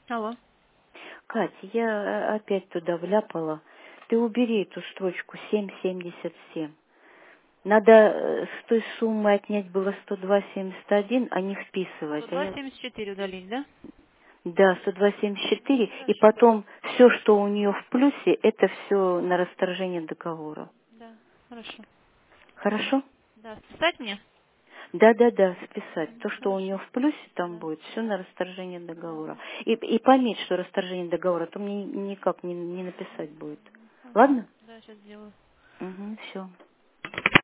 Алло. Катя, я опять туда вляпала. Ты убери эту строчку 7,77. Надо с той суммы отнять было 102,71, а не вписывать. А я... 102,74 удалить, да? Да, 102,74. И Хорошо. потом все, что у нее в плюсе, это все на расторжение договора. Да, хорошо. Хорошо? Да, списать мне? Да, списать. То, что у Хорошо. нее в плюсе там Да. будет, все на расторжение договора. И пометь, что расторжение договора, то мне никак не написать будет. Ага. Ладно? Да, сейчас сделаю. Угу, все.